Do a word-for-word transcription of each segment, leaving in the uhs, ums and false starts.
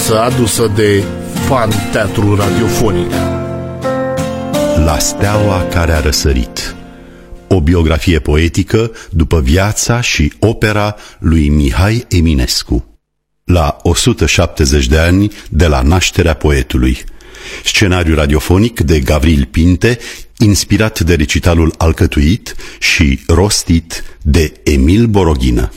piesă adusă de Fan Teatru Radiofonic. La steaua care a răsărit. O biografie poetică după viața și opera lui Mihai Eminescu. La o sută șaptezeci de ani de la nașterea poetului. Scenariu radiofonic de Gavril Pinte, inspirat de recitalul alcătuit și rostit de Emil Boroghină.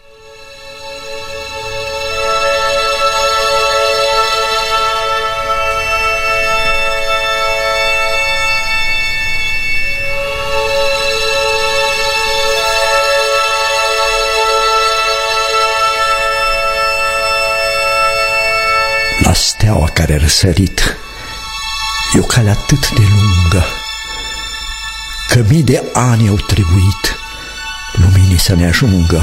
La steaua care a răsărit, e o cale atât de lungă, că mii de ani au trebuit luminii să ne ajungă.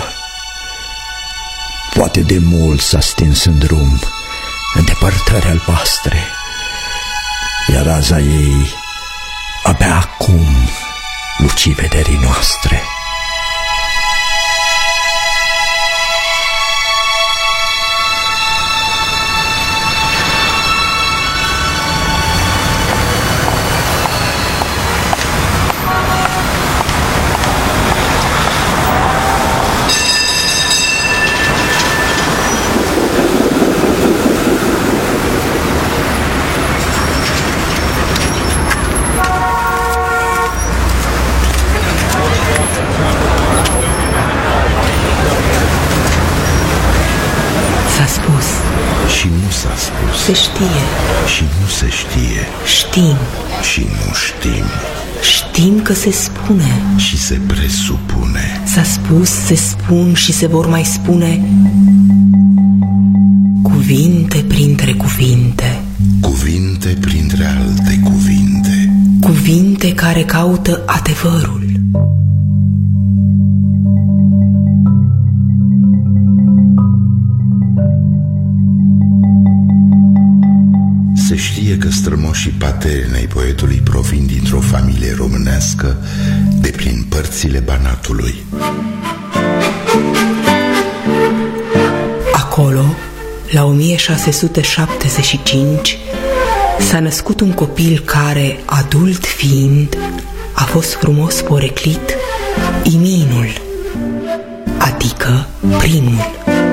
Poate de mult s-a stins în drum, în depărtări albastre, iar raza ei abia acum luci vederii noastre. Și nu s-a spus. Se știe. Și nu se știe. Știm. Și nu știm. Știm că se spune. Și se presupune. S-a spus, se spun și se vor mai spune. Cuvinte printre cuvinte. Cuvinte printre alte cuvinte. Cuvinte care caută adevărul. Se știe că strămoșii paterni ai poetului provin dintr-o familie românească de prin părțile Banatului. Acolo, la o mie șase sute șaptezeci și cinci, s-a născut un copil care, adult fiind, a fost frumos poreclit Iminul, adică primul.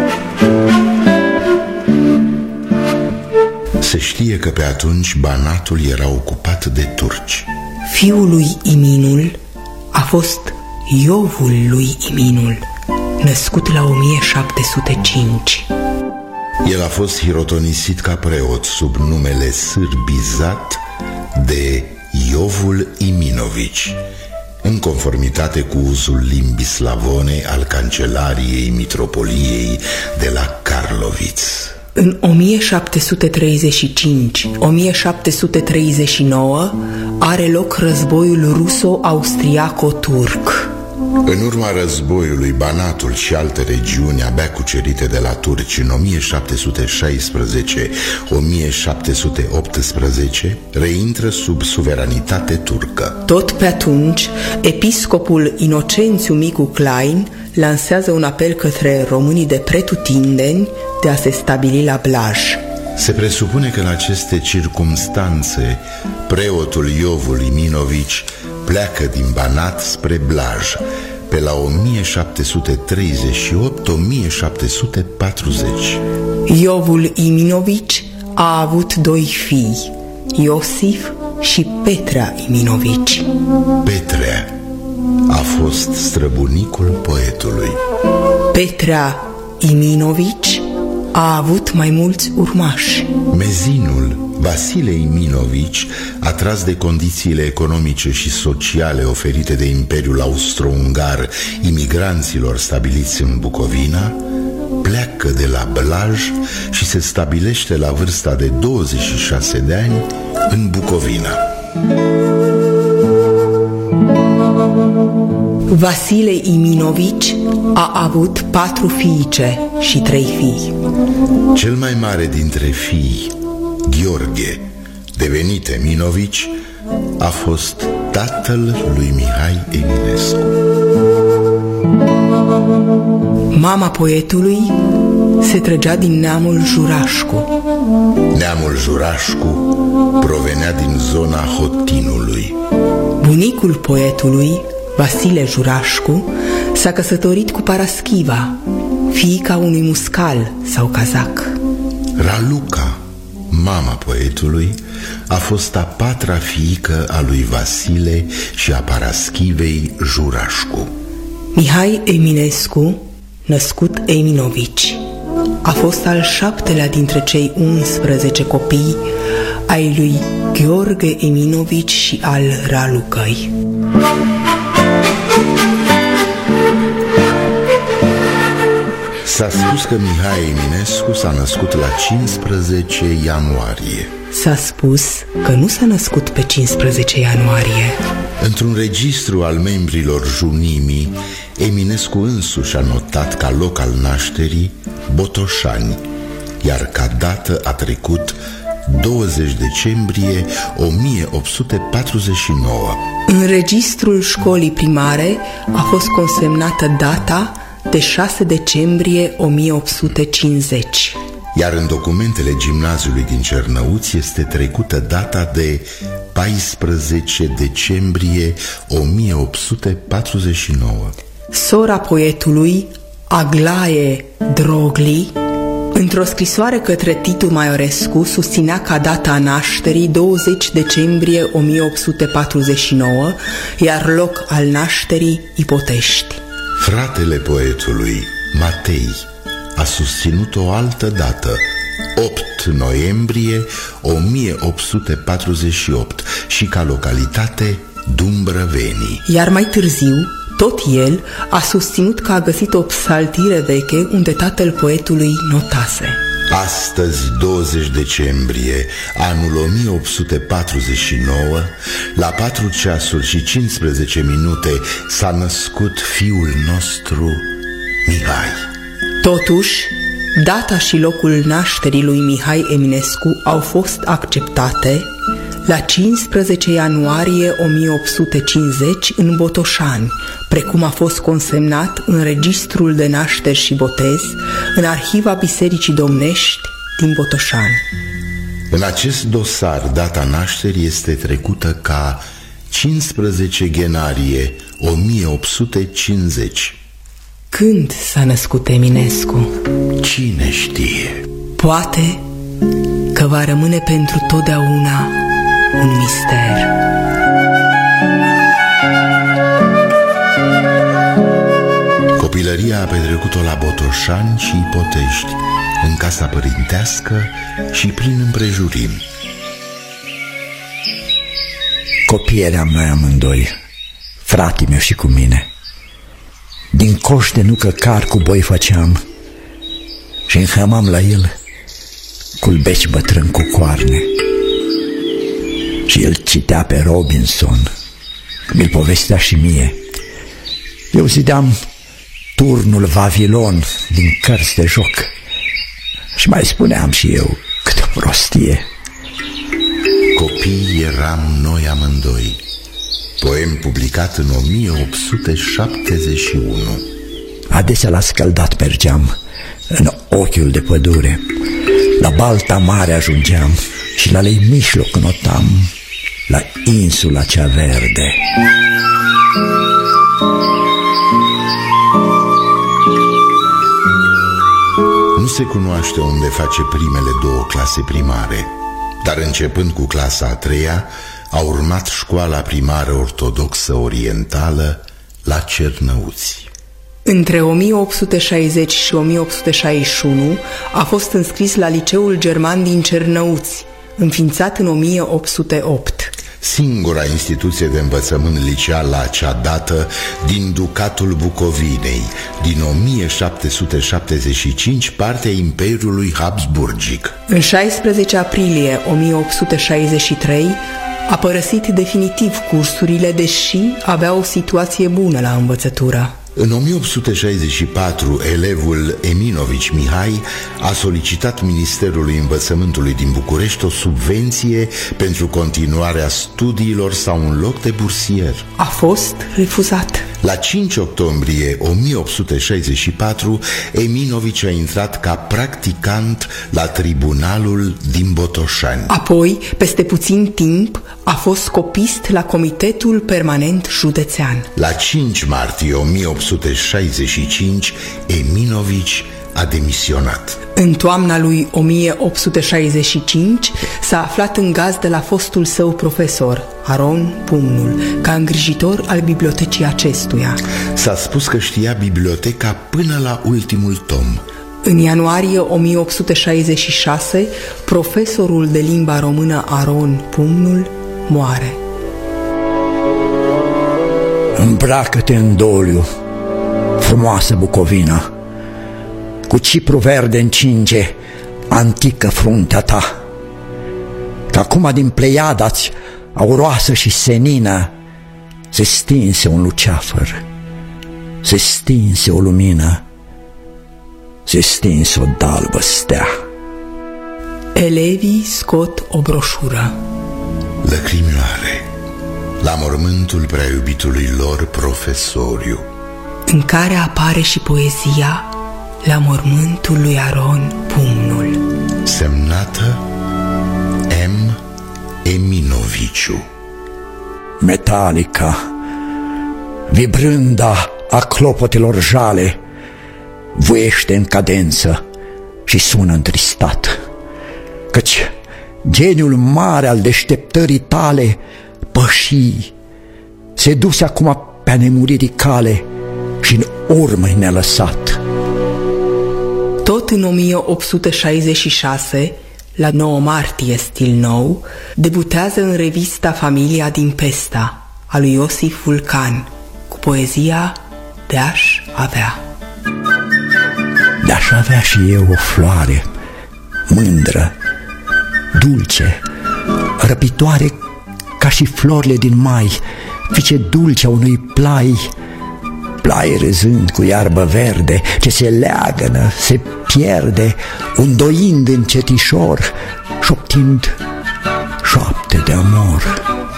Se știe că pe atunci Banatul era ocupat de turci. Fiul lui Iminul a fost Iovul lui Iminul, născut la o mie șapte sute cinci. El a fost hirotonisit ca preot sub numele sârbizat de Iovul Iminovici, în conformitate cu uzul limbii slavone al cancelariei mitropoliei de la Karloviț. În o mie șapte sute treizeci și cinci - o mie șapte sute treizeci și nouă are loc războiul ruso-austriaco-turc. În urma războiului, Banatul și alte regiuni abia cucerite de la turci în o mie șapte sute șaisprezece - o mie șapte sute optsprezece reintră sub suveranitate turcă. Tot pe atunci, episcopul Inocențiu Micu Klein lansează un apel către românii de pretutindeni de a se stabili la Blaj. Se presupune că în aceste circumstanțe preotul Iovul Iminovici pleacă din Banat spre Blaj pe la o mie șapte sute treizeci și opt - o mie șapte sute patruzeci. Iovul Iminovici a avut doi fii, Iosif și Petrea Iminovici. Petrea a fost străbunicul poetului. Petrea Iminovici a avut mai mulți urmași. Mezinul Vasile Iminovici, atras de condițiile economice și sociale oferite de Imperiul Austro-Ungar imigranților stabiliți în Bucovina, pleacă de la Blaj și se stabilește la vârsta de douăzeci și șase de ani în Bucovina. Vasile Iminovici a avut patru fiice și trei fii. Cel mai mare dintre fii, Gheorghe, devenit Eminovici, a fost tatăl lui Mihai Eminescu. Mama poetului se trăgea din neamul Jurașcu. Neamul Jurașcu provenea din zona Hotinului. Bunicul poetului, Vasile Jurașcu, s-a căsătorit cu Paraschiva, fiica unui muscal sau cazac. Raluca, mama poetului, a fost a patra fiică a lui Vasile și a Paraschivei Jurașcu. Mihai Eminescu, născut Eminovici, a fost al șaptelea dintre cei unsprezece copii ai lui Gheorghe Eminovici și al Ralucăi. S-a spus că Mihai Eminescu s-a născut la cincisprezece ianuarie. S-a spus că nu s-a născut pe cincisprezece ianuarie. Într-un registru al membrilor junimii, Eminescu însuși a notat ca loc al nașterii Botoșani, iar ca dată a trecut douăzeci decembrie o mie opt sute patruzeci și nouă. În registrul școlii primare a fost consemnată data de șase decembrie o mie opt sute cincizeci. Iar în documentele gimnaziului din Cernăuți este trecută data de paisprezece decembrie o mie opt sute patruzeci și nouă. Sora poetului, Aglaie Drogli, într-o scrisoare către Titu Maiorescu, susținea ca data nașterii douăzeci decembrie o mie opt sute patruzeci și nouă, iar loc al nașterii Ipotești. Fratele poetului, Matei, a susținut o altă dată, opt noiembrie o mie opt sute patruzeci și opt, și ca localitate Dumbrăvenii. Iar mai târziu, tot el a susținut că a găsit o psaltire veche unde tatăl poetului notase: astăzi, douăzeci decembrie, anul o mie opt sute patruzeci și nouă, la patru ceasuri și cincisprezece minute s-a născut fiul nostru Mihai. Totuși, data și locul nașterii lui Mihai Eminescu au fost acceptate la cincisprezece ianuarie o mie opt sute cincizeci în Botoșani, precum a fost consemnat în registrul de nașteri și botez în arhiva Bisericii Domnești din Botoșani. În acest dosar, data nașterii este trecută ca cincisprezece ianuarie o mie opt sute cincizeci. Când s-a născut Eminescu? Cine știe? Poate că va rămâne pentru totdeauna un mister. Copilăria a petrecut-o la Botoșani și Ipotești, în casa părintească și prin împrejurimi. Copii eram noi amândoi, fratii meu și cu mine. Din coș de nucă car cu boi făceam și înhămam la el culbeci bătrân cu coarne. Și el citea pe Robinson, mi-l povestea și mie. Eu zideam Turnul Vavilon din cărți de joc și mai spuneam și eu câte prostie. Copii eram noi amândoi. Poem publicat în o mie opt sute șaptezeci și unu. Adesea la scăldat mergeam în ochiul de pădure, la balta mare ajungeam și la lei mijloc notam, la insula cea verde. Nu se cunoaște unde face primele două clase primare, dar începând cu clasa a treia a urmat școala primară ortodoxă orientală la Cernăuți. Între o mie opt sute șaizeci și o mie opt sute șaizeci și unu a fost înscris la Liceul German din Cernăuți, înființat în o mie opt sute opt. Singura instituție de învățământ liceal la acea dată din Ducatul Bucovinei, din o mie șapte sute șaptezeci și cinci, partea Imperiului Habsburgic. În șaisprezece aprilie o mie opt sute șaizeci și trei a părăsit definitiv cursurile, deși avea o situație bună la învățătură. În o mie opt sute șaizeci și patru, elevul Eminovici Mihai a solicitat Ministerului Învățământului din București o subvenție pentru continuarea studiilor sau un loc de bursier. A fost refuzat. La cinci octombrie o mie opt sute șaizeci și patru, Eminovici a intrat ca practicant la tribunalul din Botoșani. Apoi, peste puțin timp, a fost copist la Comitetul Permanent Județean. La cinci martie o mie opt sute șaizeci și cinci, Eminovici a demisionat. În toamna lui o mie opt sute șaizeci și cinci s-a aflat în gazdă la fostul său profesor, Aron Pumnul, ca îngrijitor al bibliotecii acestuia. S-a spus că știa biblioteca până la ultimul tom. În ianuarie o mie opt sute șaizeci și șase, profesorul de limba română Aron Pumnul moare. Îmbracă-te în doliu, frumoasă Bucovina, cu cipru verde încinge antică fruntea ta, că acum din Pleiadați auroasă și senină se stinse un luceafăr, se stinse o lumină, se stinse o dalbă stea. Elevii scot o broșură. Lăcrimioare la mormântul prea iubitului lor profesoriu, în care apare și poezia La mormântul lui Aron Pumnul, semnată M. Eminoviciu. Metalica, vibrânda a clopotelor jale, vuiește în cadență și sună întristat, căci geniul mare al deșteptării tale păși, se duse acum pe-a nemuririi cale și în urmă ne-a lăsat. Tot în o mie opt sute șaizeci și șase, la nouă martie stil nou, debutează în revista Familia din Pesta, a lui Iosif Vulcan, cu poezia De-aș avea. De-aș avea și eu o floare, mândră, dulce, răpitoare ca și florile din mai, fice dulce a unui plai, plai râzând cu iarbă verde, ce se leagănă, se pierde, undoind încetișor, șoptind șoapte de amor.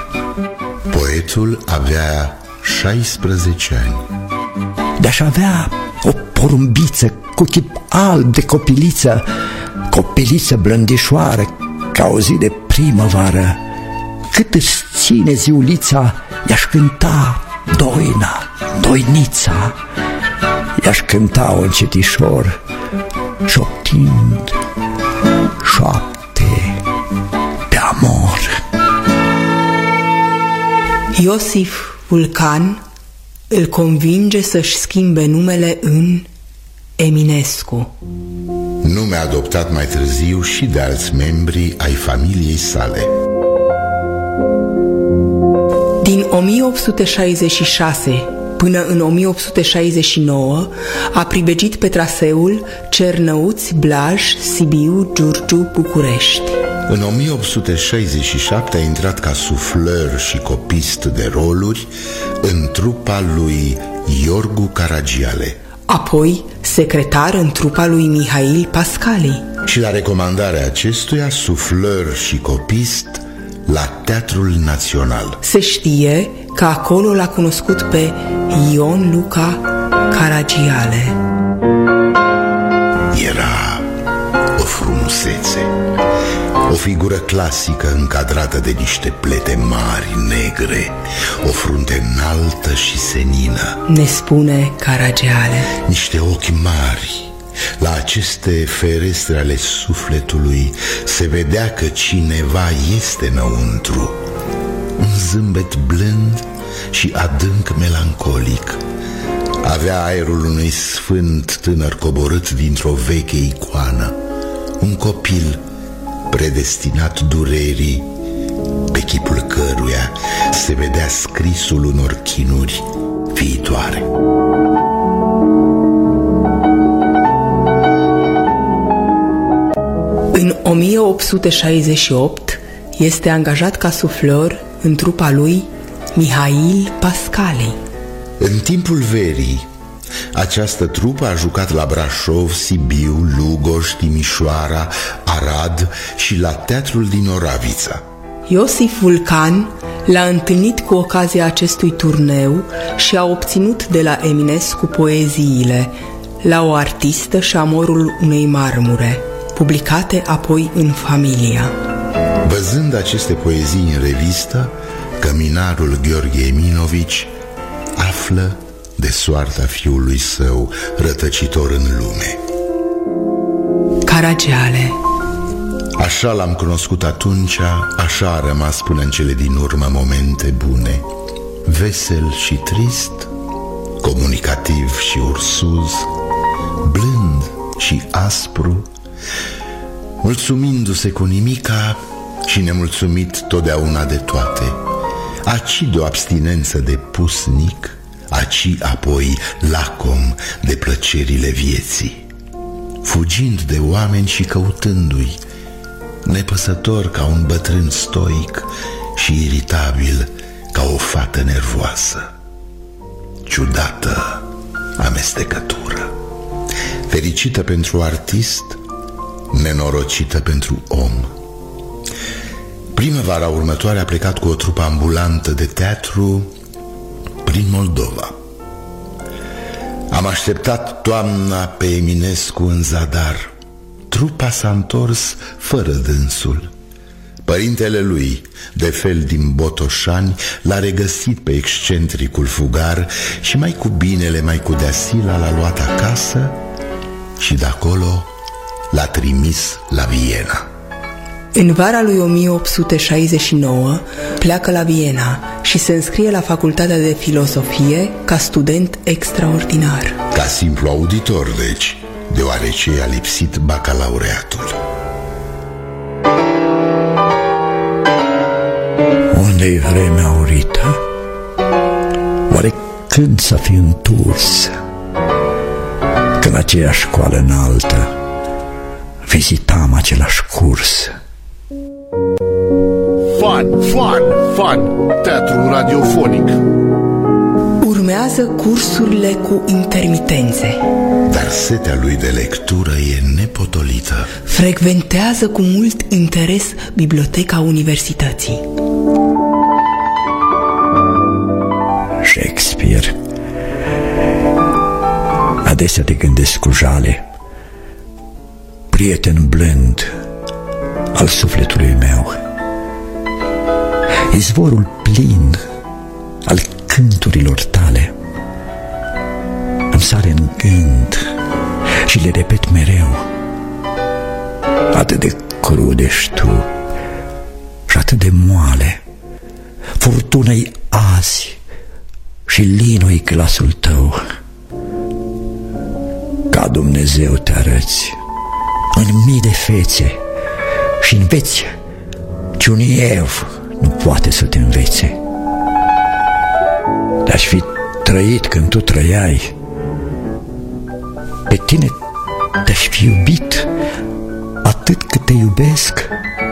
Poetul avea șaisprezece ani. De-aș avea o porumbiță cu chip alb de copiliță, copiliță blândișoară ca o zi de primăvară, cât îți ține ziulița, i-aș cânta doina, doinița, i-aș cânta-o încetișor, șoptind șoapte de amor. Iosif Vulcan îl convinge să-și schimbe numele în Eminescu, nume adoptat mai târziu și de alți membri ai familiei sale. Din o mie opt sute șaizeci și șase până în o mie opt sute șaizeci și nouă a pribegit pe traseul Cernăuți-Blaj, Sibiu, Giurgiu, București. În o mie opt sute șaizeci și șapte a intrat ca sufleur și copist de roluri în trupa lui Iorgu Caragiale. Apoi secretar în trupa lui Mihail Pascali. Și la recomandarea acestuia, sufleur și copist la Teatrul Național. Se știe că acolo l-a cunoscut pe Ion Luca Caragiale. Era o frumusețe, o figură clasică încadrată de niște plete mari, negre, o frunte înaltă și senină, ne spune Caragiale, niște ochi mari. La aceste ferestre ale sufletului se vedea că cineva este înăuntru. Un zâmbet blând și adânc melancolic. Avea aerul unui sfânt tânăr coborât dintr-o veche icoană, un copil predestinat durerii, pe chipul căruia se vedea scrisul unor chinuri viitoare. În o mie opt sute șaizeci și opt este angajat ca suflor în trupa lui Mihail Pascali. În timpul verii, această trupă a jucat la Brașov, Sibiu, Lugoj, Timișoara, Arad și la Teatrul din Oravița. Iosif Vulcan l-a întâlnit cu ocazia acestui turneu și a obținut de la Eminescu poeziile La o artistă și Amorul unei marmure, publicate apoi în Familia. Văzând aceste poezii în revistă, căminarul Gheorghe Eminovici află de soarta fiului său rătăcitor în lume. Caragiale. Așa l-am cunoscut atunci, așa a rămas până în cele din urmă momente bune, vesel și trist, comunicativ și ursuz, blând și aspru, mulțumindu-se cu nimica și nemulțumit totdeauna de toate, aci de o abstinență de pusnic, aci apoi lacom de plăcerile vieții, fugind de oameni și căutându-i, nepăsător ca un bătrân stoic și iritabil ca o fată nervoasă. Ciudată amestecătură, fericită pentru artist, nenorocită pentru om. Primăvara următoare a plecat cu o trupă ambulantă de teatru prin Moldova. Am așteptat toamna pe Eminescu în zadar. Trupa s-a întors fără dânsul. Părintele lui, de fel din Botoșani, l-a regăsit pe excentricul fugar și mai cu binele, mai cu deasila l-a luat acasă și de acolo l-a trimis la Viena. În vara lui o mie opt sute șaizeci și nouă pleacă la Viena și se înscrie la Facultatea de Filosofie ca student extraordinar. Ca simplu auditor, deci, deoarece a lipsit bacalaureatul. Unde-i vremea aurită? Oare când să fi întors? Că la aceeași școală înaltă vizitam același curs. Fun, fun, fun, teatru radiofonic. Urmează cursurile cu intermitențe. Dar setea lui de lectură e nepotolită. Frecventează cu mult interes biblioteca universității. Shakespeare. Adesea te gândesc cu jale, prieten blând al sufletului meu, izvorul plin al cânturilor tale. Îmi sare în gând și le repet mereu. Atât de crud ești tu și atât de moale. Furtună-i azi și linui glasul tău. Ca Dumnezeu te arăți în mii de fețe și înveți ce un ev nu poate să te învețe. De-aș fi trăit când tu trăiai, pe tine te-aș fi iubit atât cât te iubesc,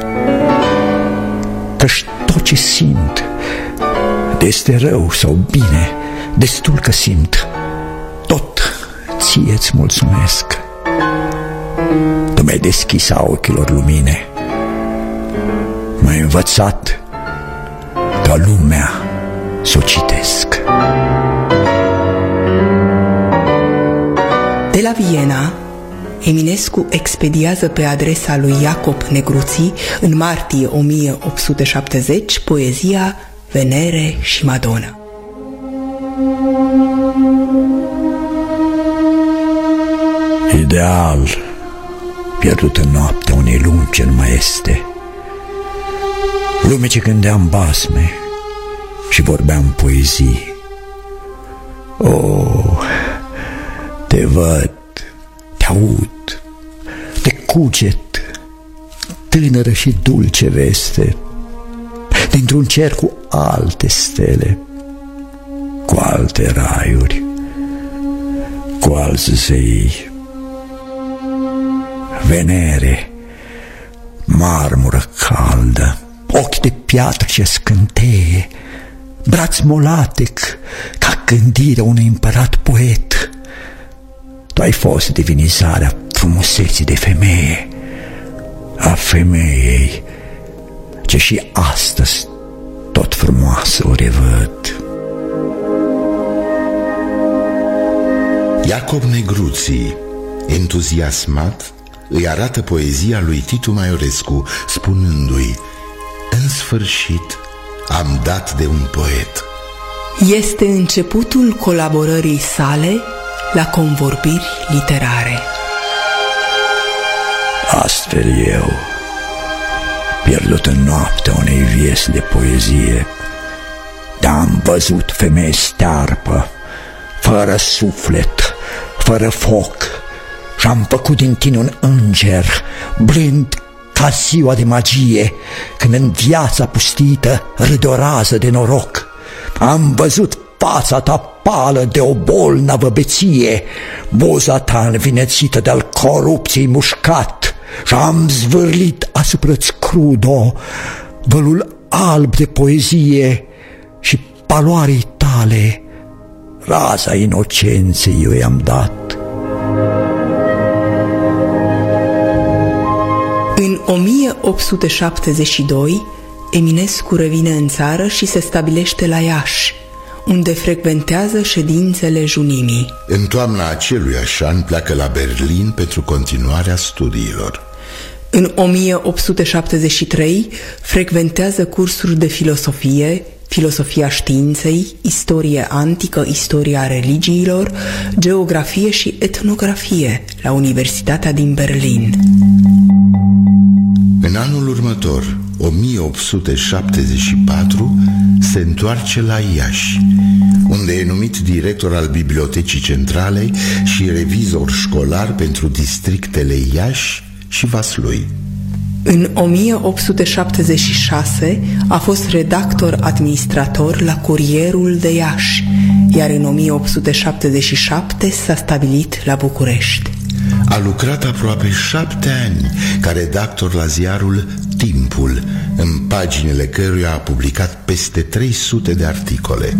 că-și tot ce simt, de este rău sau bine, destul că simt, tot ție-ți mulțumesc. Tu mi-ai deschis a ochilor lumine, m-ai învățat ca lumea să o citesc. De la Viena, Eminescu expediază pe adresa lui Iacob Negruții, în martie o mie opt sute șaptezeci, poezia Venere și Madonna. Ideal pierdut în noaptea unei lumi ce nu mai este, lume ce gândeam basme și vorbeam poezii. Oh, te văd, te aud, te cuget, tânără și dulce veste, dintr-un cer cu alte stele, cu alte raiuri, cu alți zei. Venere, marmură caldă, ochi de piatră ce scânteie, braț molatec ca gândirea unui împărat poet. Tu ai fost divinizarea frumuseții de femeie, a femeii ce și astăzi tot frumoasă o revăd. Iacob Negruții, entuziasmat, îi arată poezia lui Titu Maiorescu, spunându-i: în sfârșit am dat de un poet. Este începutul colaborării sale la Convorbiri Literare. Astfel eu, pierdut în noapte unei viesi de poezie, dar-am văzut femeie stearpă, fără suflet, fără foc, și-am făcut din tine un înger, blând ca ziua de magie, când în viața pustită râde o rază de noroc. Am văzut fața ta pală de o bolnavă beție, buza ta învinețită de-al corupției mușcat, și-am zvârlit asupra-ți crudo vălul alb de poezie și paloarei tale raza inocenței eu i-am dat. În o mie opt sute șaptezeci și doi, Eminescu revine în țară și se stabilește la Iași, unde frecventează ședințele junimii. În toamna aceluiași an pleacă la Berlin pentru continuarea studiilor. În o mie opt sute șaptezeci și trei frecventează cursuri de filosofie, filosofia științei, istorie antică, istoria religiilor, geografie și etnografie la Universitatea din Berlin. În anul următor, o mie opt sute șaptezeci și patru, se întoarce la Iași, unde e numit director al Bibliotecii Centrale și revizor școlar pentru districtele Iași și Vaslui. În o mie opt sute șaptezeci și șase a fost redactor administrator la Curierul de Iași, iar în o mie opt sute șaptezeci și șapte s-a stabilit la București. A lucrat aproape șapte ani ca redactor la ziarul Timpul, în paginile căruia a publicat peste trei sute de articole.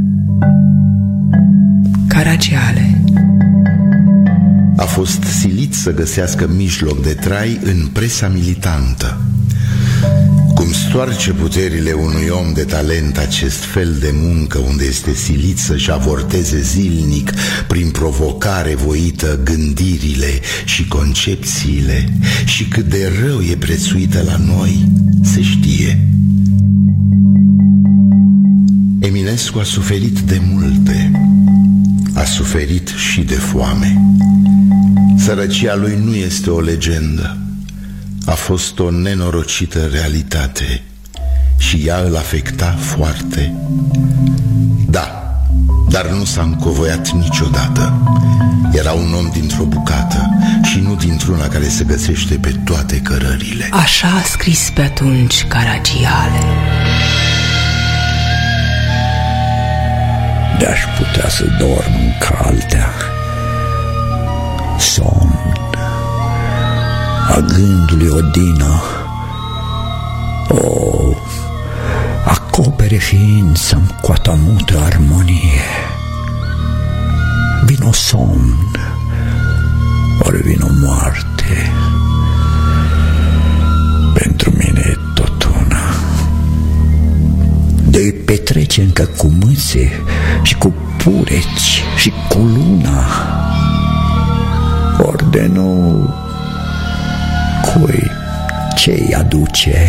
Caragiale. A fost silit să găsească mijloc de trai în presa militantă. Cum stoarce puterile unui om de talent acest fel de muncă, unde este silit să-și avorteze zilnic prin provocare voită gândirile și concepțiile, și cât de rău e prețuită la noi, se știe. Eminescu a suferit de multe, a suferit și de foame. Sărăcia lui nu este o legendă, a fost o nenorocită realitate și ea îl afecta foarte. Da, dar nu s-a încovoiat niciodată. Era un om dintr-o bucată și nu dintr-una care se găsește pe toate cărările. Așa a scris pe atunci Caragiale. De-aș putea să dorm în caltea, somn a gândului odină, o, acopere ființa-mi coata mută armonie. Vino somn, ori vino moarte, pentru mine e tot una. De-i petrece încă cu mâțe și cu pureci și cu luna, ori de nu, cui ce-i aduce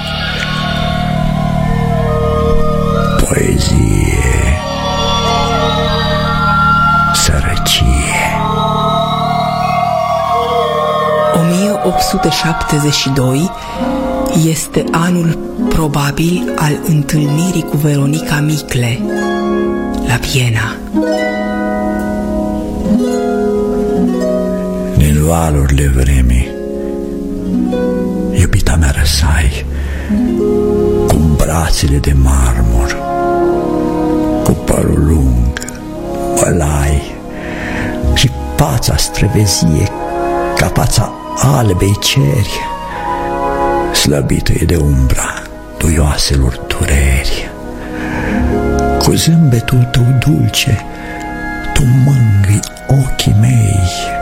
poezie, sărăcie. o mie opt sute șaptezeci și doi este anul probabil al întâlnirii cu Veronica Micle la Viena. Din valurile vremii, iubita mea răsai, cu brațele de marmur, cu părul lung, bălai și fața străvezie ca fața albei ceri, slăbită e de umbra duioaselor dureri. Cu zâmbetul tău dulce tu mângâi ochii mei,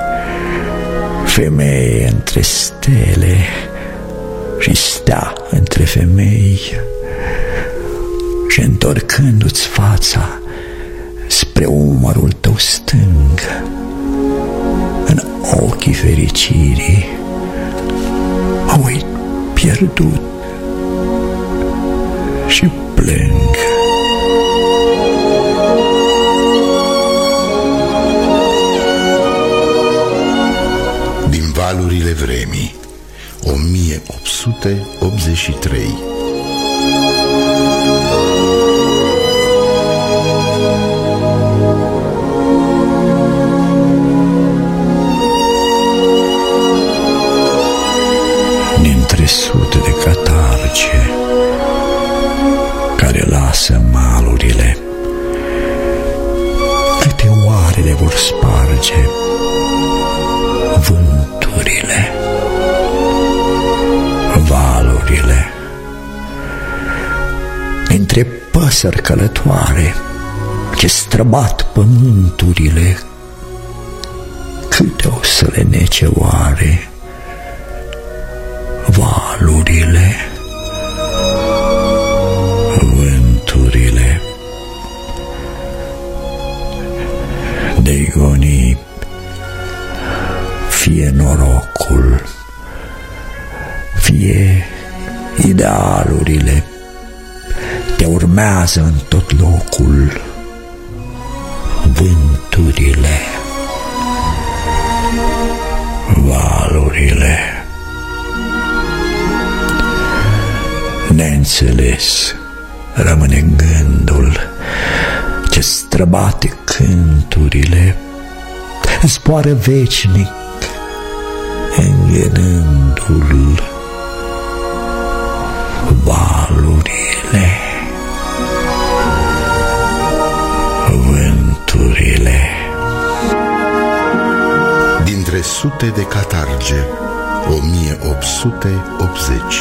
femeie între stele și stea între femei, și întorcându-ți fața spre umărul tău stâng, ochii fericirii au uit pierdut și plâng. Din valurile vremii, o mie opt sute optzeci și trei. Dintre sute de catarge care lasă malurile, câte oare le vor sparge vânturile, valurile? Dintre păsări călătoare ce străbat pământurile, câte o să le nece oare valurile, vânturile? De gonii fie norocul, fie idealurile, te urmează în tot locul vânturile, valurile. Neînțeles rămâne gândul ce străbate cânturile, zboară veșnic înghenându-l valurile, vânturile. Dintre sute de catarge, o mie opt sute optzeci.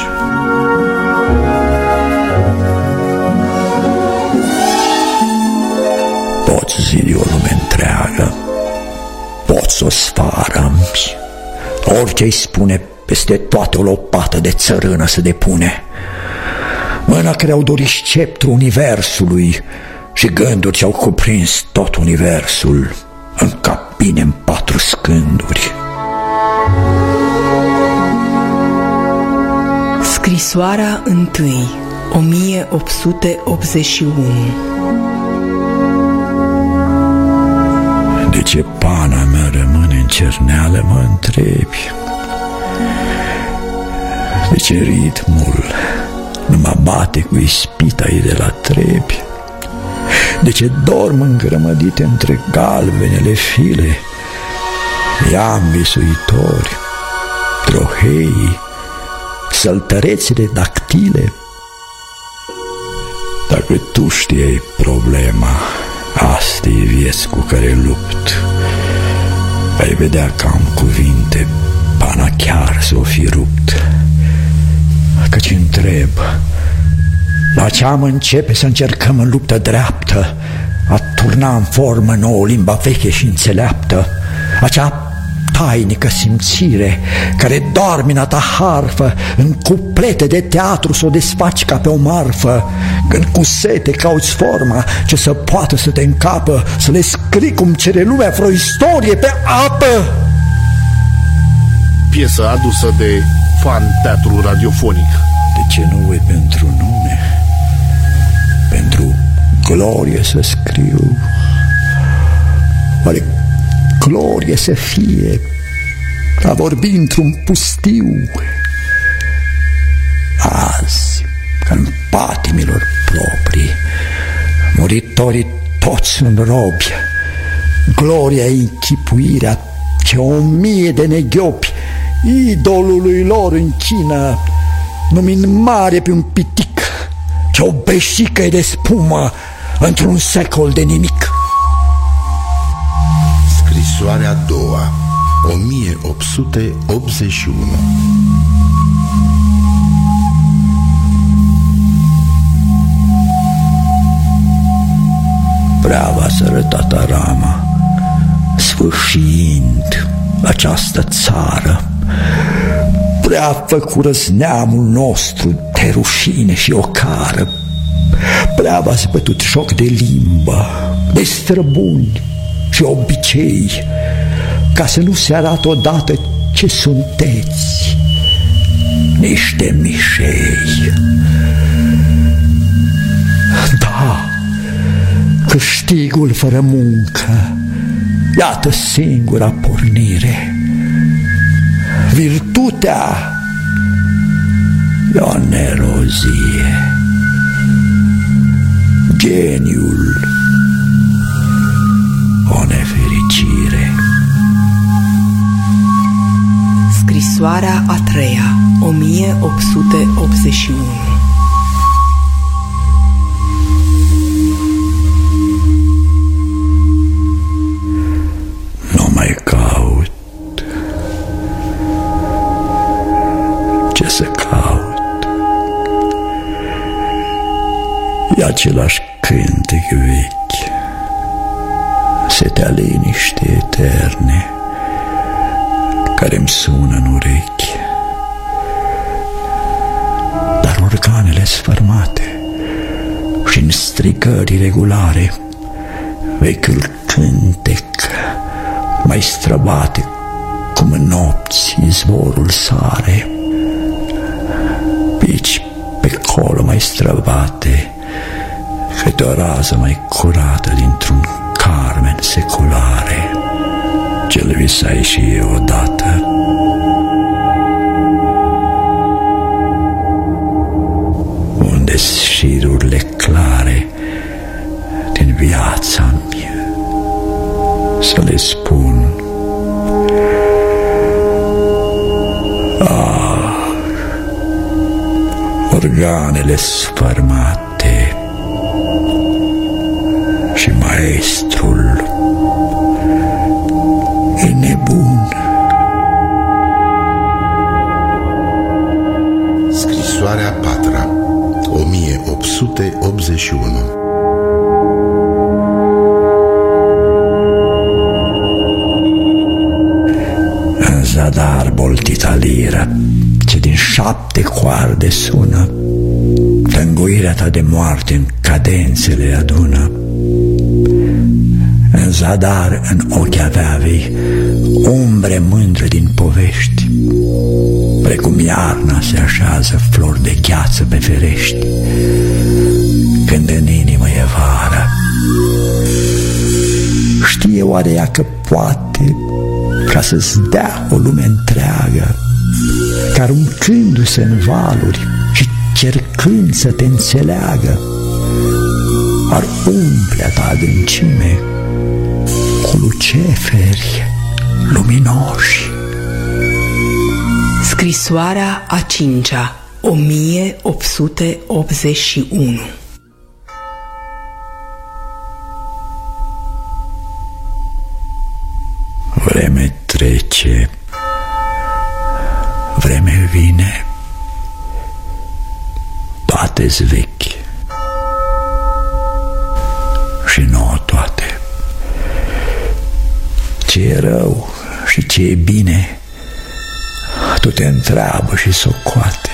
Poți zidi o lume întreagă, poți o sfară, orice-i spune, peste toate o lopată de țărână se depune. Mâna care au dorit sceptru universului și gânduri ce-au cuprins tot universul în cabine în patru scânduri. Scrisoarea întâi, o mie opt sute optzeci și unu. De ce pana mea rămâne în cerneală, mă întrebi? De ce ritmul nu mă bate cu ispita ei de la trebi? De ce dorm îngrămădite între galbenele file, i-am visuitori, trohei, săltărețile dactile? Dacă tu știai problema, asta-i vieți cu care lupt, ai vedea că am cuvinte, pana chiar s-o fi rupt. Căci întreb, la ce am începe să încercăm în luptă dreaptă a turna în formă nouă limba veche și înțeleaptă, acea tainică simțire care doarme în ta harfă, în cuplete de teatru s-o desfaci ca pe o marfă, când cu sete cauți forma ce să poată să te încapă, să le scrii cum cere lumea vreo istorie pe apă. Piesă adusă de Fan Teatru Radiofonic. De ce nu voi pentru nume, pentru glorie să scriu? Oare glorie să fie a vorbi într-un pustiu? Azi, în patimilor proprii, muritorii toți sunt robi, gloria e închipuirea ce o mie de neghiopi idolului lor închină, numind mare pe un pitic ce o beșică e de spumă într-un secol de nimic. Scrisoarea a doua, o mie opt sute optzeci și unu. Prea va sărăta Tarama, sfârșind această țară, prea făcură neamul nostru de rușine și ocară, prea v-ați bătut joc de limbă, de străbuni și obicei, ca să nu se arată odată ce sunteți, niște mișei. Da, câștigul fără muncă, iată singura pornire. Virtutea e o nerozie, geniul o nefericire. Scrisoarea a treia, o mie opt sute optzeci și unu. Nu mai caut. Ce să caut? E același cântec vechi, setea liniște eterne care-mi sună în urechi. Dar organele sfărmate și în strigări regulare, vechiul cântec mai străbate, cum în nopți izvorul sare. Pici pe colo mai străbate, câte o rază mai curată dintr-un carmen seculare, ce-l visai și eu odată. Unde-s șirurile clare din viața mea, să le spun. Ah, organele sfărmate și maestrul e nebun. Scrisoarea a patra, o mie opt sute optzeci și unu. În zadar boltita liră, ce din șapte coarde sună, tânguirea ta de moarte în cadențele adună. În zadar în ochi aveai umbre mândre din povești, precum iarna se așează flori de gheață pe ferești, când în inimă e vară. Știe oare ea că poate ca să-ți dea o lume întreagă, că aruncându-se în valuri și cercând să te înțeleagă, ar umple ta adâncime cu luceferi luminoși. Scrisoarea a cincea, o mie opt sute optzeci și unu. Vreme trece, vreme vine, toate-s vechi și nouă toate. Ce e rău și ce e bine, tu te întreabă și socoate.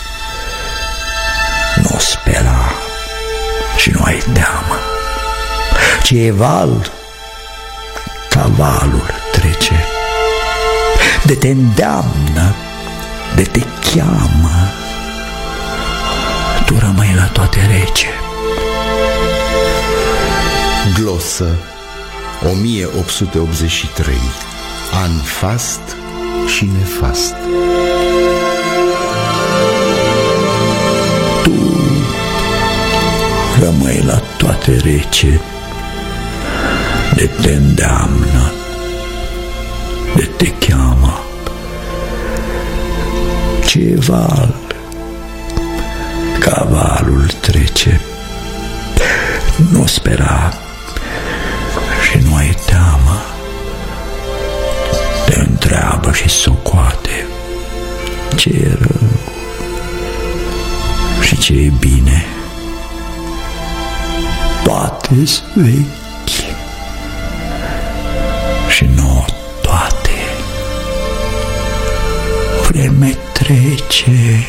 Nu spera și nu ai teamă. Ce e val, cavalul trece. De te îndeamnă, de te cheamă, tu rămâi la toate rece. Glosă, o mie opt sute optzeci și trei, an fast și nefast. Tu rămâi la toate rece, de te îndeamnă, de te cheamă. Ce val, cavalul trece. Nu spera și nu ai teamă, te întreabă și socoate. Ce e rău și ce e bine, toate-s vechi și nouă toate. Vreme trece,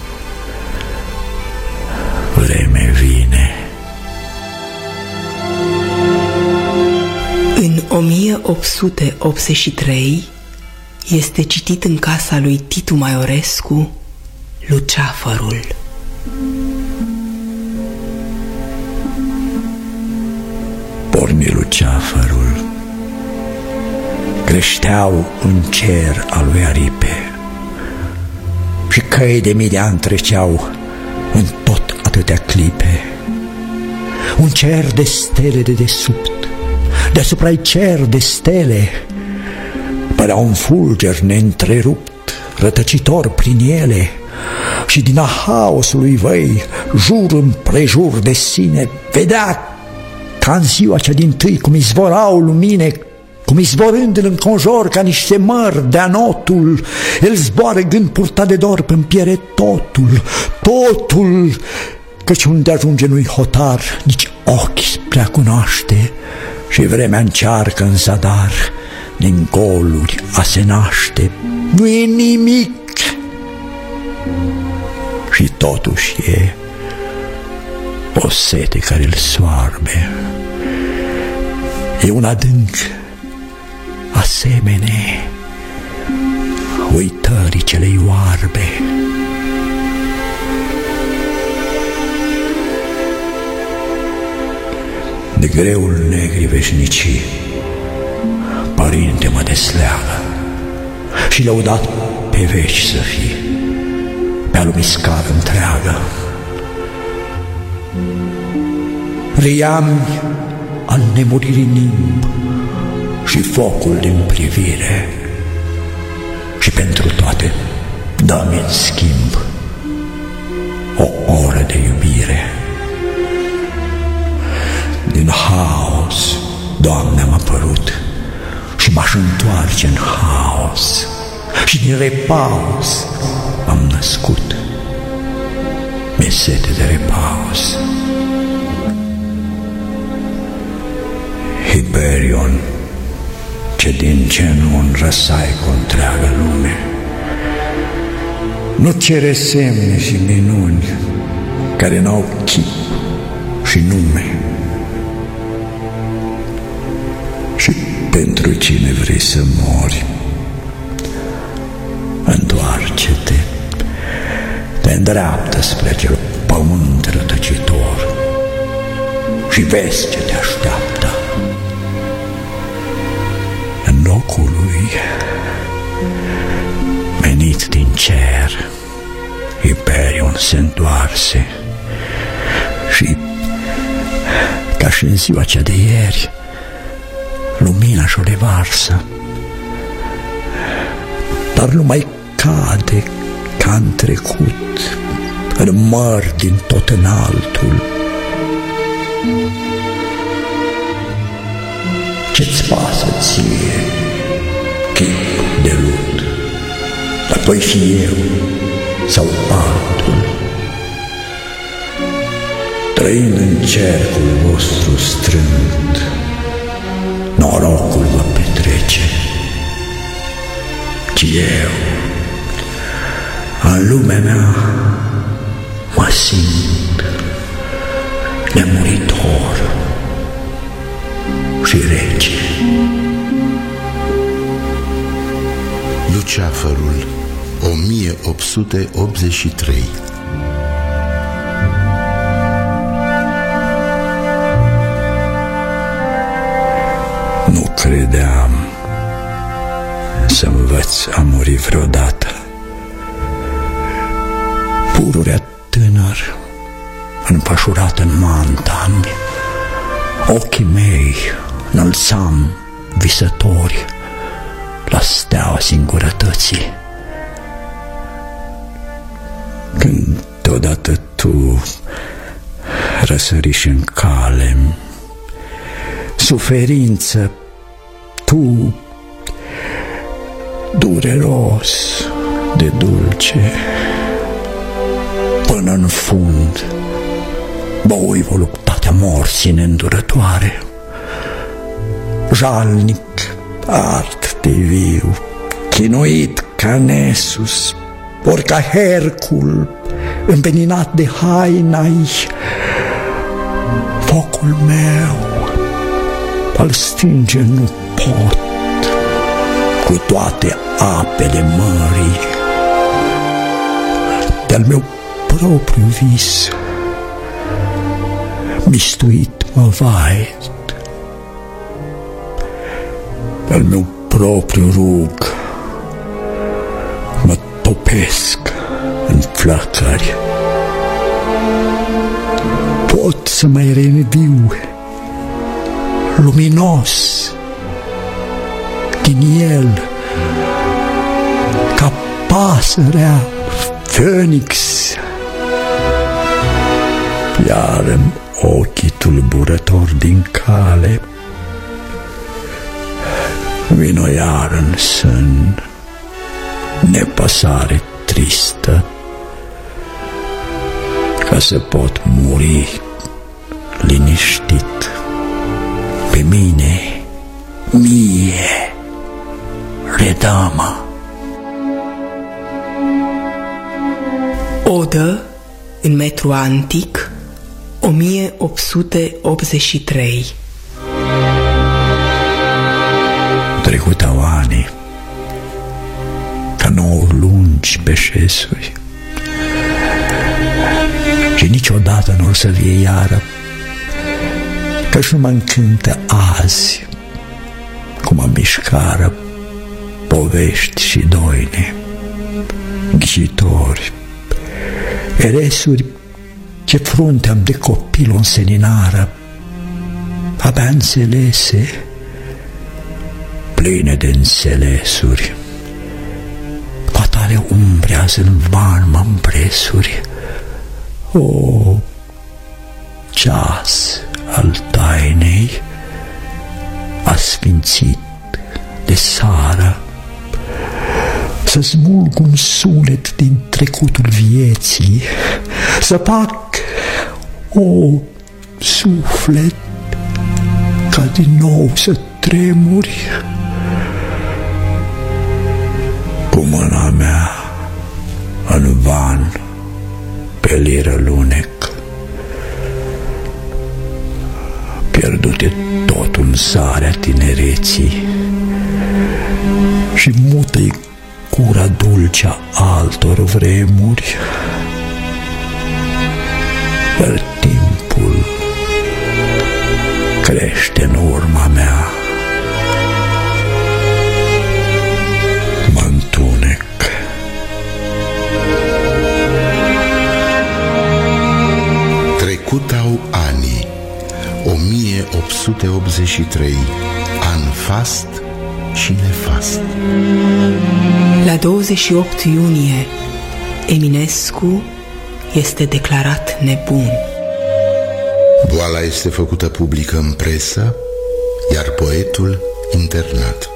vreme vine. În o mie opt sute optzeci și trei este citit în casa lui Titu Maiorescu Luceafărul. Porni luceafărul, creșteau în cer al lui aripe și căi de mii de ani treceau în tot atâtea clipe. Un cer de stele de desubt, deasupra-i cer de stele, părea un fulger neîntrerupt, rătăcitor prin ele, și din a haosului văi, jur împrejur de sine, vedea ca în ziua cea din-tâi cum izvorau lumine, cum izvorând în înconjor ca niște mări de anotul, el zboară gând purtat de dor pe-mi piere totul, totul, căci unde ajunge nu-i hotar, nici ochi spre a cunoaște, și vremea încearcă în zadar din goluri a se naște. Nu e nimic și totuși e o sete care îl soarbe. E un adânc asemene uitării celei oarbe. De greul negrii veșnicii, Părinte, mă desleagă și lăudat pe veci să fii, pe-a lumii scară întreagă. Riami al nemuririi nimb și focul din privire, și pentru toate dă-mi în schimb o oră de iubire. Din haos, Doamne, am apărut și m-aș întoarce în haos, și din repaus am născut. Mi-e sete de repaus. Hiperion, ce din genul răsai cu întreagă lume, nu cere semne și minuni care n-au chip și nume. Și pentru cine vrei să mori, întoarce-te, te îndreaptă spre acel pământ rătăcitor și vezi ce te așteaptă. În locul lui, venit din cer, Hiperion se întoarse și, ca și în ziua cea de ieri, lumina și-o revarsă, dar nu mai cade ca în trecut, în mări din tot înaltul. Ce-ți pasă ție, chip de lut, dar voi fi eu sau altul? Trăind în cercul vostru strânt, norocul vă petrece, ci eu, în lumea mea, mă simt nemuritor și rece. Luceafărul, o mie opt sute optzeci și trei. Nu credeam să învăț a muri vreodată. Pururea tânăr, înfășurat în manta-mi, ochii mei înălțam visători la steaua singurătății. Când deodată tu răsăriși în cale, suferință, tu, dureros de dulce, până în fund, băui voluptatea morții neîndurătoare. Jalnic, art de viu, chinuit ca Nesus, ori ca Hercul, înveninat de haina-i, focul meu al stinge nu pot, cu toate apele mării, de-al meu propriu vis, mistuit mă vaid, de-al meu propriu rug, mă topesc în flăcări. Pot să mai reînviu, luminos, din el, ca pasărea Phoenix, iar în ochii tulburători din cale vino iar în sân nepăsare tristă, ca să pot muri liniștit. Pe mine, mie, redamă. Odă în metru antic, o mie opt sute optzeci și trei. Trecutau ani, ca nouă lungi pe șesuri, și niciodată nu o să vie iară, că-și nu mă încântă azi cum mă mișcară povești și doine, ghicitori, eresuri ce frunte-am de copil o înseninară, abia înțelese, pline de înțelesuri, fatale umbre azi în van mă împresuri. O, ceas al tainei asfințit de sară, să smulg un sunet din trecutul vieții, să fac, o, suflet, ca din nou să tremuri, cu mâna mea în van pe liră lunec, pierdute tot în sarea tinereții, și mută-i cura dulce a altor vremuri, iar timpul crește în urma mea, mă întunec. Trecutau ani, o mie opt sute optzeci și trei, an fast și nefast. La douăzeci și opt iunie, Eminescu este declarat nebun. Boala este făcută publică în presă, iar poetul internat.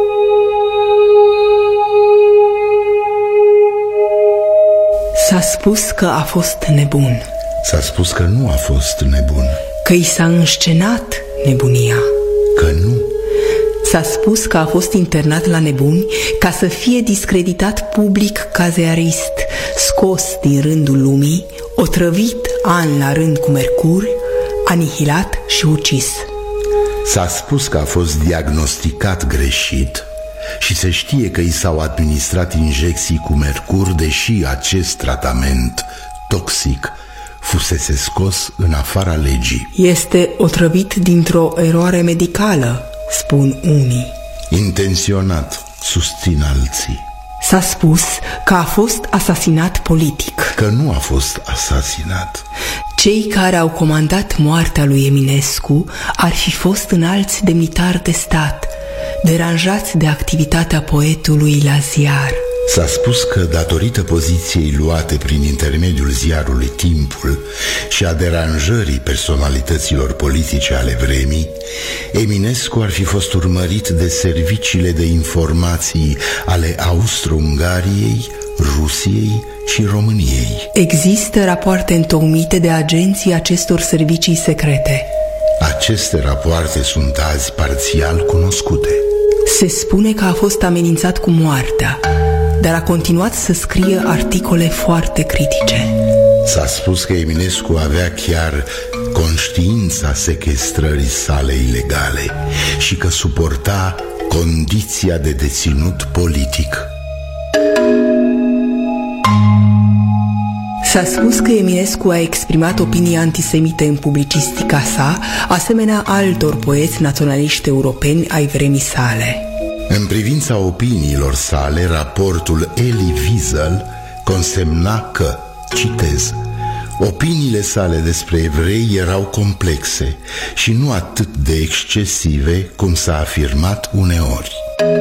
S-a spus că a fost nebun, S-a spus că nu a fost nebun, că i s-a înscenat nebunia. că nu. S-a spus că a fost internat la nebuni ca să fie discreditat public ca ziarist, scos din rândul lumii, otrăvit an la rând cu mercur, anihilat și ucis. S-a spus că a fost diagnosticat greșit și se știe că i s-au administrat injecții cu mercur, deși acest tratament toxic fusese scos în afara legii. Este otrăvit dintr-o eroare medicală, spun unii. Intenționat, susțin alții. S-a spus că a fost asasinat politic. Că nu a fost asasinat. Cei care au comandat moartea lui Eminescu ar fi fost înalți demnitari de stat, deranjați de activitatea poetului la ziar. S-a spus că, datorită poziției luate prin intermediul ziarului Timpul și a deranjării personalităților politice ale vremii, Eminescu ar fi fost urmărit de serviciile de informații ale Austro-Ungariei, Rusiei și României. Există rapoarte întocmite de agenții acestor servicii secrete. Aceste rapoarte sunt azi parțial cunoscute. Se spune că a fost amenințat cu moartea, dar a continuat să scrie articole foarte critice. S-a spus că Eminescu avea chiar conștiința sechestrării sale ilegale și că suporta condiția de deținut politic. S-a spus că Eminescu a exprimat opinii antisemite în publicistica sa, asemenea altor poeți naționaliști europeni ai vremii sale. În privința opiniilor sale, raportul Elie Wiesel consemna că, citez, opiniile sale despre evrei erau complexe și nu atât de excesive cum s-a afirmat uneori.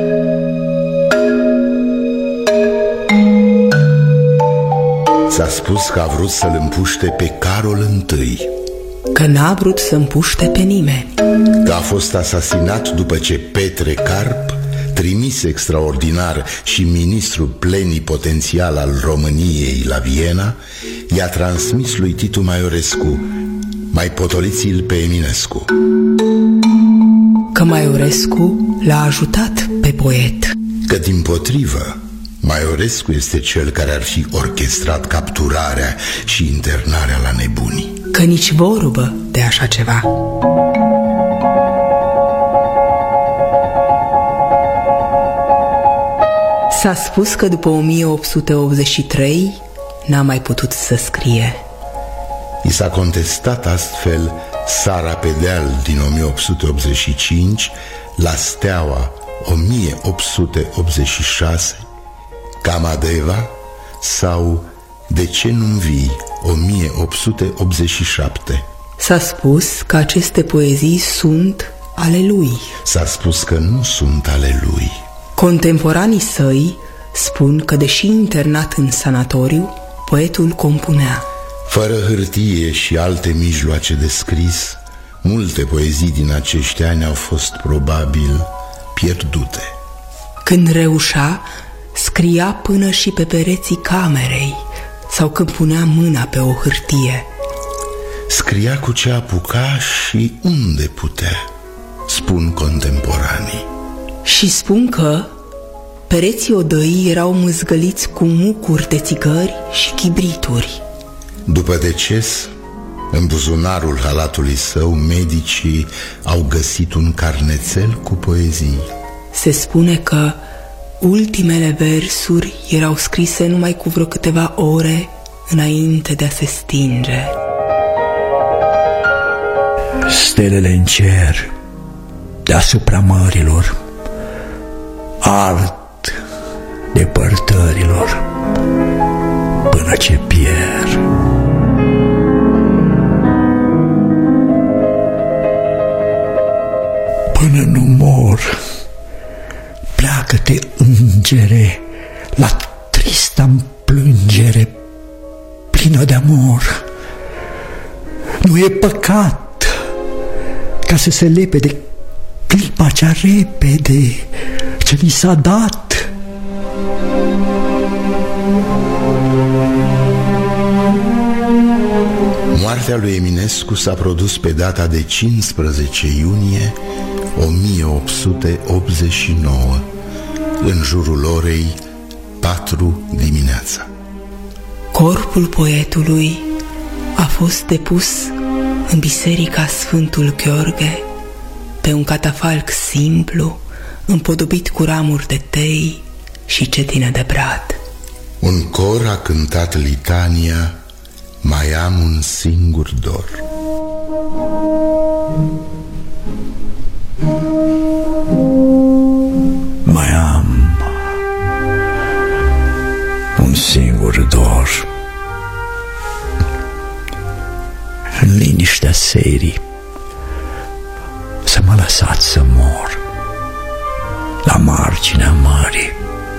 S-a spus că a vrut să-l împuște pe Carol întâi, că n-a vrut să împuște pe nimeni, că a fost asasinat după ce Petre Carp, trimis extraordinar și ministru plenipotențial al României la Viena, i-a transmis lui Titu Maiorescu: mai potoliți-l pe Eminescu. Că Maiorescu l-a ajutat pe poet, că dimpotrivă Maiorescu este cel care ar fi orchestrat capturarea și internarea la nebunii, că nici vorbă de așa ceva. S-a spus că după o mie opt sute optzeci și trei n-a mai putut să scrie. I s-a contestat astfel Sara pe deal din o mie opt sute optzeci și cinci, La Steaua o mie opt sute optzeci și șase, Camadeva sau De ce nu-mi vii o mie opt sute optzeci și șapte. S-a spus că aceste poezii sunt ale lui. S-a spus că nu sunt ale lui. Contemporanii săi spun că, deși internat în sanatoriu, poetul compunea. Fără hârtie și alte mijloace de scris, multe poezii din acești ani au fost probabil pierdute. Când reușea, scria până și pe pereții camerei sau când punea mâna pe o hârtie. Scria cu ce apuca și unde putea, spun contemporanii. Și spun că pereții odăii erau mâzgăliți cu mucuri de țigări și chibrituri. După deces, în buzunarul halatului său, medicii au găsit un carnețel cu poezii. Se spune că ultimele versuri erau scrise numai cu vreo câteva ore înainte de a se stinge. Stelele în cer, deasupra mărilor, ard depărtărilor până ce pierd. Până nu mor, pleacă-te, îngere, la trista-mi plângere plină de amor. Nu e păcat ca să se lepe de clipa cea repede ce li s-a dat. Moartea lui Eminescu s-a produs pe data de cincisprezece iunie o mie opt sute optzeci și nouă, în jurul orei patru dimineața. Corpul poetului a fost depus în biserica Sfântul Gheorghe, pe un catafalc simplu, împodobit cu ramuri de tei și cetină de brad. Un cor a cântat litania Mai am un singur dor. Mai am un singur dor. În liniștea serii să mă lăsați să mor la marginea mării,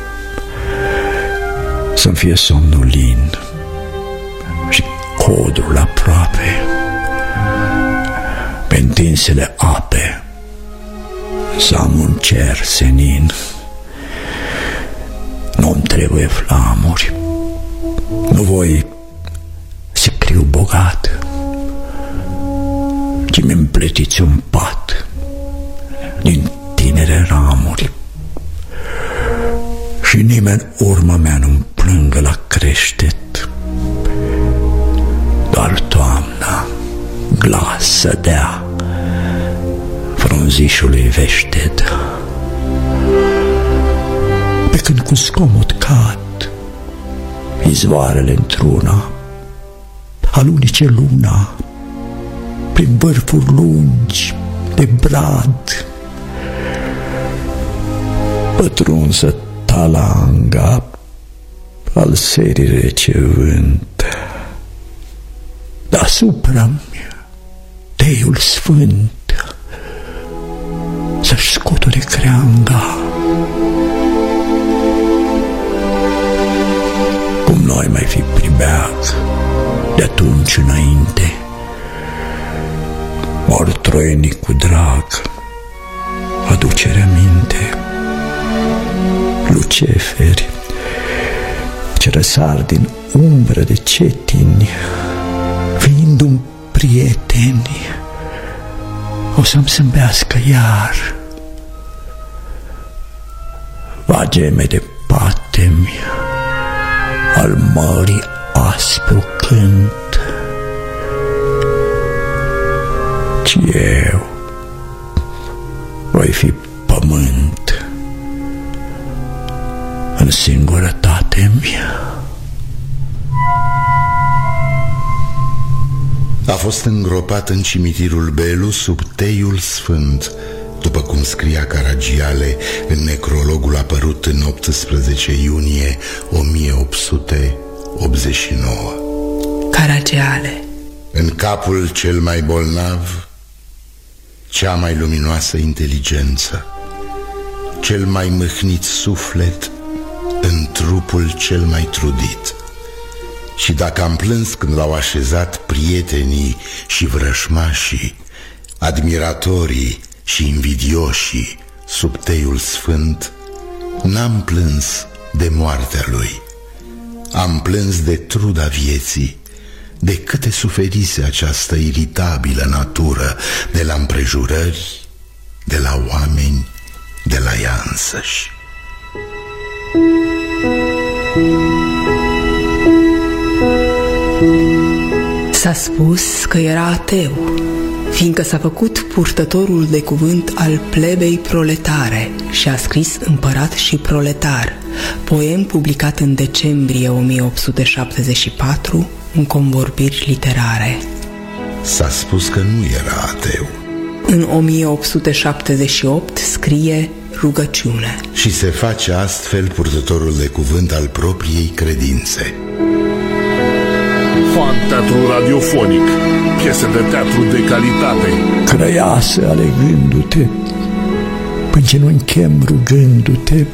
să-mi fie somnul lin și codrul aproape, pe întinsele ape să am un cer senin. Nu-mi trebuie flamuri, nu voi sicriu bogat, ci mi împletiți un pat din tinere ramuri. Și nimeni urma mea nu-mi plângă la creștet, doar toamna glas să dea frunzișului veșted. Pe când cu scomot cad izvoarele într-una, alunice luna prin vârfuri lungi de brad, pătrunsă talanga al serii rece vânt, deasupra-mi teiul sfânt să-și scotore creanga. Cum noi mai fi pribeag de atunci înainte, ori troienic cu drag aducere aminte. Luceferi ce răsar din umbră de cetini, fiind-un prieteni, o să-mi zâmbească iar. Va geme de patemi al mării aspru cânt, ci eu voi fi pământ în singurătate-mi. A fost îngropat în cimitirul Belu sub teiul sfânt, după cum scria Caragiale în necrologul apărut în optsprezece iunie o mie opt sute optzeci și nouă. Caragiale. În capul cel mai bolnav, cea mai luminoasă inteligență, cel mai mâhnit suflet în trupul cel mai trudit. Și dacă am plâns când l-au așezat prietenii și vrășmașii, admiratorii și invidioșii sub teiul sfânt, n-am plâns de moartea lui. Am plâns de truda vieții, de câte suferise această iritabilă natură, de la împrejurări, de la oameni, de la ea însăși. S-a spus că era ateu, fiindcă s-a făcut purtătorul de cuvânt al plebei proletare și a scris Împărat și proletar, poem publicat în decembrie o mie opt sute șaptezeci și patru în Convorbiri literare. S-a spus că nu era ateu. În o mie opt sute șaptezeci și opt scrie Rugăciune. Și se face astfel purtătorul de cuvânt al propriei credințe. Fan teatru radiofonic, piese de teatru de calitate. Crăiasă alegându-te, până ce nu închem rugându-te,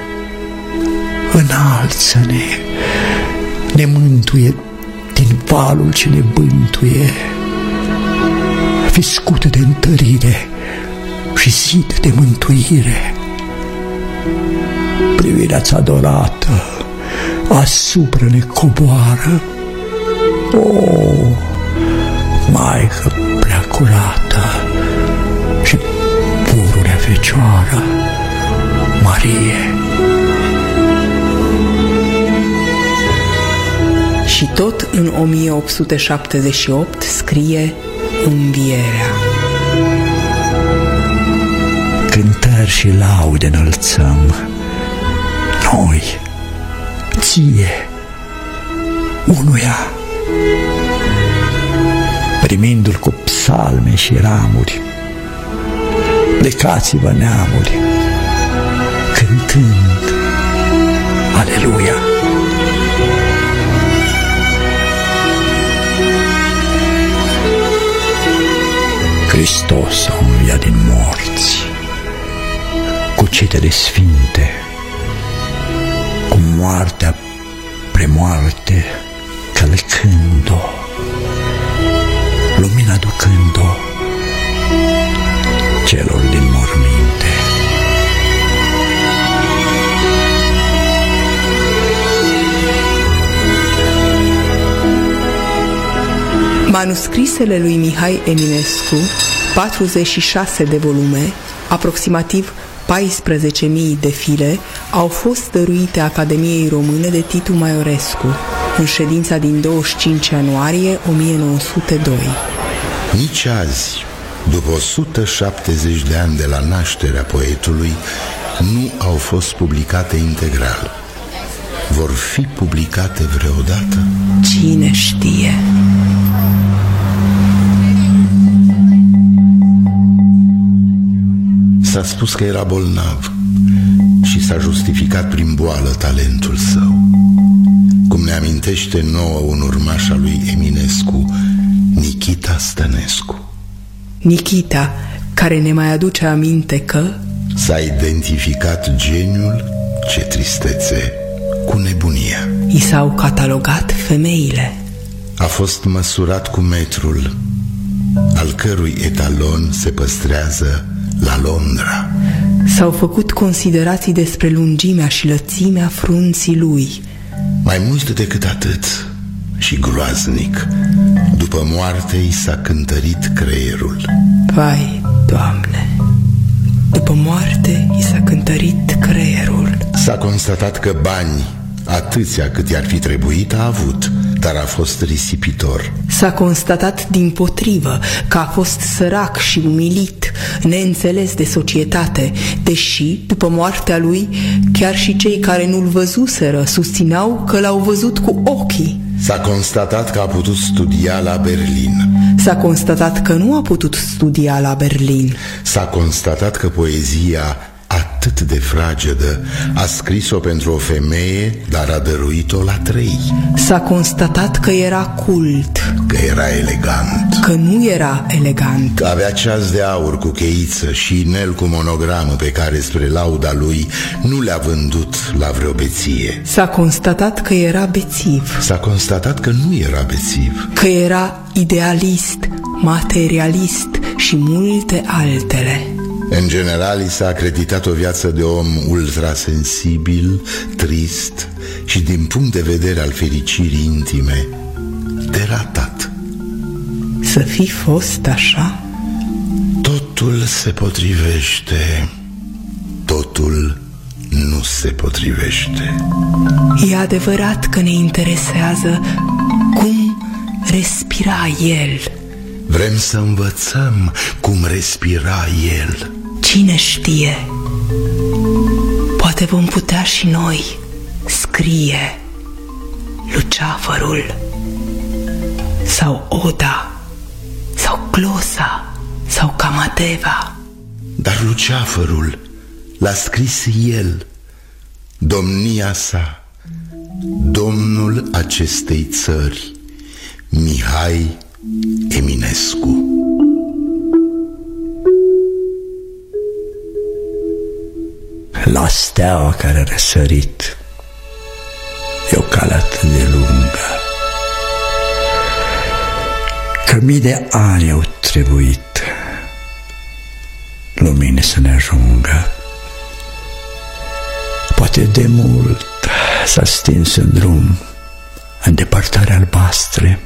înalță-ne, ne mântuie din valul ce ne bântuie. Fi scută de întărire și zid de mântuire. Privirea-ți adorată asupra ne coboară. O, Maică prea curată și pururea Fecioară Marie. Și tot în o mie opt sute șaptezeci și opt scrie Învierea. Cântări și laude înălțăm noi ție, unuia, primindu-l cu psalme și ramuri. Plecați-vă neamuri, cântând Aleluia. Hristos a înviat din morți, cu cetele sfinte, cu moartea premoarte, călcând-o, lumina ducând-o celor din morminte. Manuscrisele lui Mihai Eminescu, patruzeci și șase de volume, aproximativ paisprezece mii de file, au fost dăruite Academiei Române de Titu Maiorescu în ședința din douăzeci și cinci ianuarie o mie nouă sute doi. Nici azi, după o sută șaptezeci de ani de la nașterea poetului, nu au fost publicate integral. Vor fi publicate vreodată? Cine știe? S-a spus că era bolnav și s-a justificat prin boală talentul său. Cum ne amintește nouă un urmaș al lui Eminescu, Nichita Stănescu. Nichita, care ne mai aduce aminte că s-a identificat geniul, ce tristețe, cu nebunia. i s-au catalogat femeile. A fost măsurat cu metrul, al cărui etalon se păstrează la Londra. S-au făcut considerații despre lungimea și lățimea frunții lui. Mai mult decât atât, și groaznic, după moarte i s-a cântărit creierul. Vai, Doamne, după moarte i s-a cântărit creierul. S-a constatat că bani, atâția cât i-ar fi trebuit, a avut, dar a fost risipitor. S-a constatat dimpotrivă că a fost sărac și umilit, neînțeles de societate, deși, după moartea lui, chiar și cei care nu-l văzuseră susțineau că l-au văzut cu ochii. S-a constatat că a putut studia la Berlin. S-a constatat că nu a putut studia la Berlin. S-a constatat că poezia atât de fragedă a scris-o pentru o femeie, dar a dăruit-o la trei. S-a constatat că era cult, că era elegant, că nu era elegant, că avea ceas de aur cu cheiță și inel cu monogramă pe care, spre lauda lui, nu le-a vândut la vreo beție. S-a constatat că era bețiv. S-a constatat că nu era bețiv, că era idealist, materialist și multe altele. În general, i s-a acreditat o viață de om ultrasensibil, trist și, din punct de vedere al fericirii intime, deratat. Să fi fost așa? Totul se potrivește, totul nu se potrivește. E adevărat că ne interesează cum respira el. Vrem să învățăm cum respira el. Cine știe? Poate vom putea și noi scrie Luceafărul sau Oda sau Glosa sau Camadeva. Dar Luceafărul l-a scris el, domnia sa, domnul acestei țări, Mihai Eminescu. La steaua care a răsărit, e o cale atât de lungă, că mii de ani au trebuit lumini să ne ajungă. Poate de mult s-a stins în drum în depărtări albastre,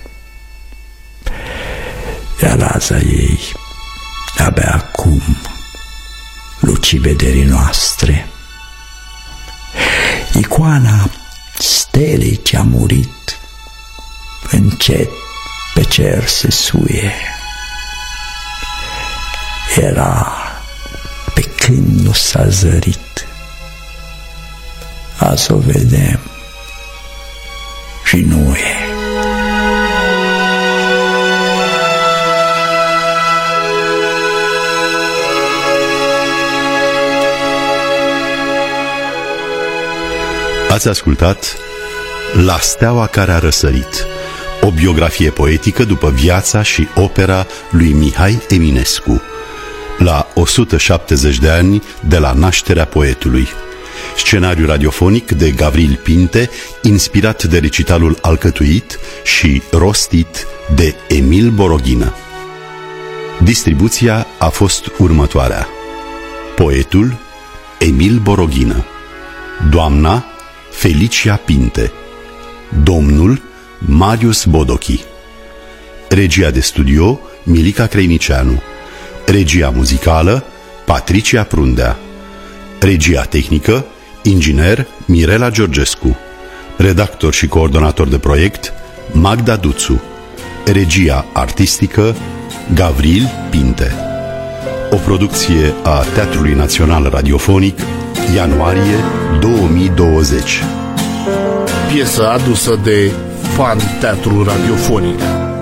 iar raza ei abia acum lucii vederii noastre. Icoana stelei ce-a murit încet pe cer se suie. Era pe când nu s-a zărit. Azi o vedem și nu e. Ați ascultat La steaua care a răsărit, o biografie poetică după viața și opera lui Mihai Eminescu, la o sută șaptezeci de ani de la nașterea poetului. Scenariu radiofonic de Gavril Pinte, inspirat de recitalul alcătuit și rostit de Emil Boroghină. Distribuția a fost următoarea: poetul Emil Boroghină, doamna Felicia Pinte, domnul Marius Bodochi, regia de studio Milica Creinicianu, regia muzicală Patricia Prundea, regia tehnică inginer Mirela Georgescu, redactor și coordonator de proiect Magda Duțu, regia artistică Gavril Pinte. O producție a Teatrului Național Radiofonic, ianuarie două mii douăzeci. Piesă adusă de Fan Teatru Radiofonic.